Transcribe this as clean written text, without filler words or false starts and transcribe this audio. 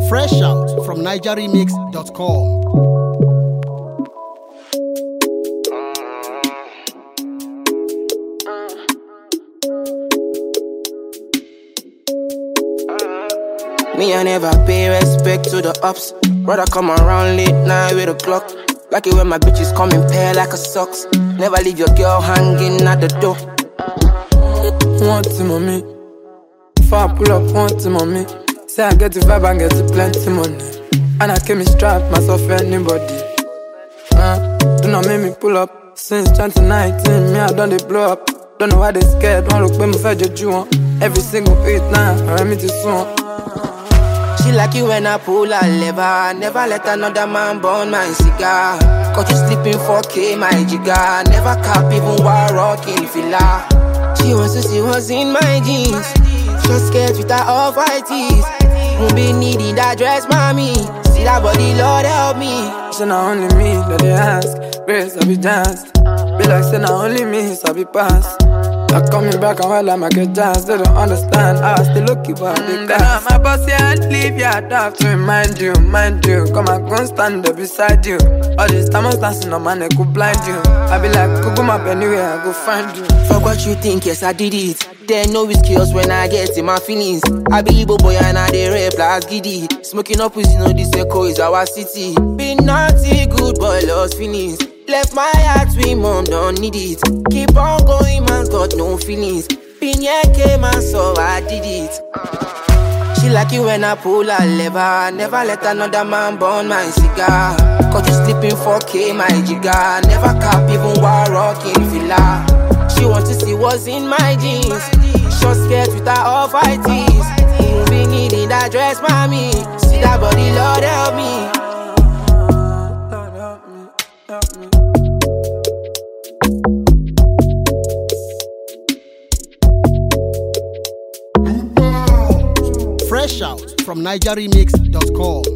Fresh out from nigeremix.com. Me, I never pay respect to the ups. Brother come around late night with a clock. Like it when my bitches come in pair like a socks. Never leave your girl hanging at the door. Want to mommy. If I pull up, want to mommy. Say I get the vibe and get the plenty money. And I came in strapped myself for anybody. Do not make me pull up. Since 2019, me I done they blow up. Don't know why they scared. One look when me fed you on. Every single beat now, I me to soon. She like it when I pull her lever. Never let another man burn my cigar. Caught you sleeping 4K, my jigger. Never cap even while rocking filler. She wants to see what's in my jeans. Just scared with her off-white teeth. Won't be needing that dress, mommy. See that body, Lord help me. Say not only me that they ask. Grace, I be danced. Be like say not only me, so I be passed. I coming back and while I get jazz. They don't understand, I still lucky but they can't. My boss here and leave you, I'd have to remind you. Come and go stand there beside you. All this time I'm dancing on my neck could blind you. I be like, go map anywhere, I go find you. Fuck what you think, yes I did it. There no skills when I get in my feelings. I be Igbo boy and I dey rap like giddy. Smoking up with this echo is our city. Been naughty, good boy, lost feelings. Left my heart with mom, don't need it. Keep on going, man's got no feelings. Been here, came and so I did it. She like it when I pull her lever. Never let another man burn my cigar. Caught you sleeping 4K, my jigger. Never cap even while rocking filler. She wants to see what's in my jeans. Short skirt with her off-white tees. Won't be needing that dress, mommy. See that body, Lord help me. Fresh out from nigeremix.com.